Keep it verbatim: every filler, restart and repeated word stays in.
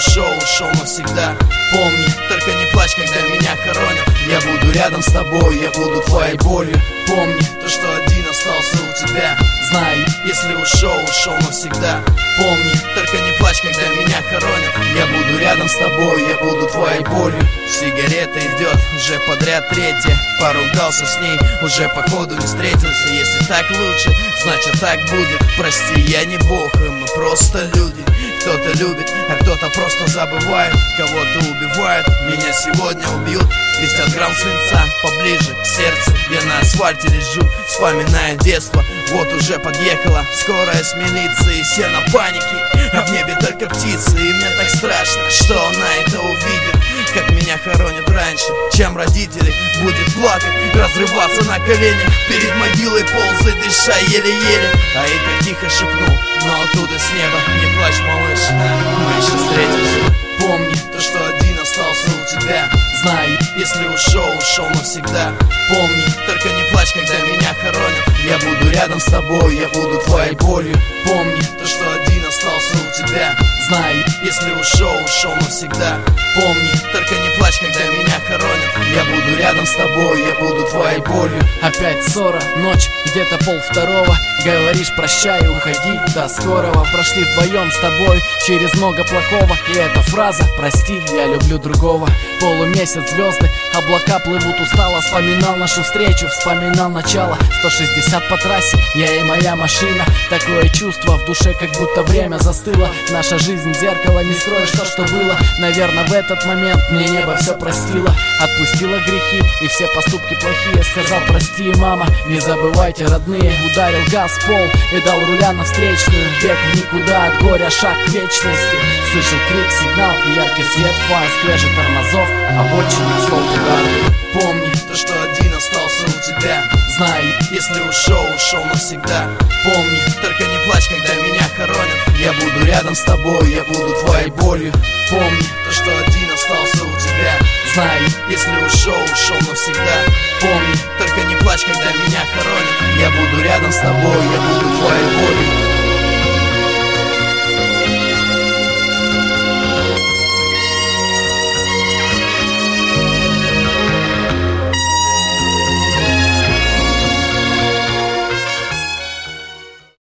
ушел, ушел навсегда. Помни, только не плачь, когда меня хоронят. Я буду рядом с тобой, я буду твоей болью. Помни, то, что один остался у тебя. Знай, если ушел, ушел навсегда. Помни, только не плачь, когда меня хоронят. Я буду рядом с тобой, я буду твоей болью. Сигарета идет, уже подряд третья. Поругался с ней, уже походу не встретился. Если так лучше, значит так будет. Прости, я не бог, и мы просто люди. Кто-то любит, а кто-то просто забывает. Кого-то убивают, меня сегодня убьют. пятьдесят грамм свинца поближе к сердцу. Я на асфальте лежу, вспоминая детство. Вот уже подъехала скорая с милицией. Все на панике, а в небе только птицы. И мне так страшно, что она это увидит. Как меня хоронят раньше, чем родители. Будет плакать, разрываться на коленях. Перед могилой ползать, дыша еле-еле. А я так тихо шепнул, но оттуда с неба: не плачь, малыш, мы еще встретимся. Помни, то, что один остался у тебя. Знай, если ушел, ушел навсегда. Помни, только не плачь, когда меня хоронят. Я буду рядом с тобой, я буду твоей болью. Помни, то, что один остался у тебя. Знай, если ушел, ушел навсегда. Помни, только не плачь, когда меня хоронят. Я буду рядом с тобой, я буду твоей болью. Опять ссора, ночь, где-то пол второго. Говоришь прощай, уходи, до скорого. Прошли вдвоем с тобой через много плохого. И эта фраза: прости, я люблю другого. Полумесяц, звезды, облака плывут устало. Вспоминал нашу встречу, вспоминал начало. Сто шестьдесят по трассе, я и моя машина. Такое чувство в душе, как будто время застыло. Наша жизнь зеркало, не скроешь то, что было. Наверное, в этот момент мне небо все простило. Отпустило грехи и все поступки плохие. Сказал: прости, мама, не забывайте, родные. Ударил газ в пол и дал руля на встречную. Бег в никуда, от горя шаг к вечности. Слышал крик, сигнал и яркий свет фар. Скрежет тормозов, обочина, столб удар. Помни, то, что один остался у тебя. Знай, если ушел, ушел навсегда. Помни, только не плачь, когда меня хоронят. Я буду рядом с тобой, я буду твоей болью. Помни, то, что один остался у тебя. Знай, если ушел, ушел навсегда. Помни, только не плачь, когда меня хоронят. Я буду рядом с тобой, я буду твоей болью.